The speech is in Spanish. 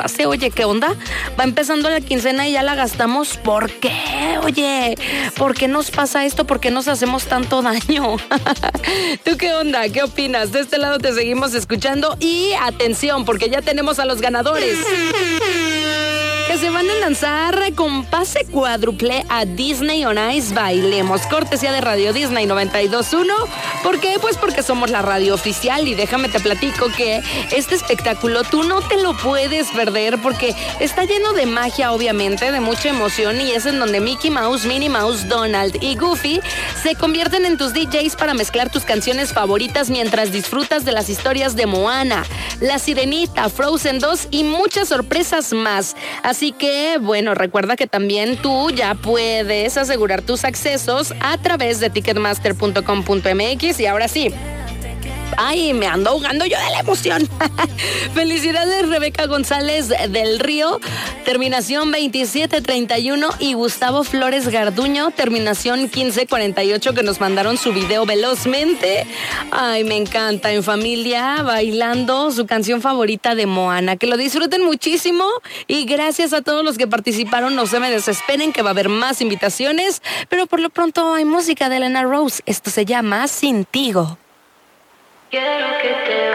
hace. Oye, ¿qué onda? Va empezando la quincena y ya la gastamos. ¿Por qué? Oye, ¿por qué nos pasa esto? ¿Por qué nos hacemos tanto daño? ¿Tú qué onda? ¿Qué opinas? De este lado te seguimos escuchando y atención, porque ya tenemos a los ganadores que se van a lanzar con pase cuádruple a Disney on Ice Bailemos, cortesía de Radio Disney 92.1. ¿Por qué? Pues porque somos la radio oficial y déjame te platico que este espectáculo tú no te lo puedes perder porque está lleno de magia, obviamente, de mucha emoción, y es en donde Mickey Mouse, Minnie Mouse, Donald y Goofy se convierten en tus DJs para mezclar tus canciones favoritas mientras disfrutas de las historias de Moana, La Sirenita, Frozen 2 y muchas sorpresas más. Así que, bueno, recuerda que también tú ya puedes asegurar tus accesos a través de ticketmaster.com.mx. Y ahora sí, ay, me ando ahogando yo de la emoción. Felicidades, Rebeca González del Río, terminación 2731, y Gustavo Flores Garduño, terminación 1548, que nos mandaron su video velozmente. Ay, me encanta, en familia, bailando su canción favorita de Moana. Que lo disfruten muchísimo y gracias a todos los que participaron. No se me desesperen que va a haber más invitaciones, pero por lo pronto hay música de Elena Rose. Esto se llama Sin Tigo. Quiero que te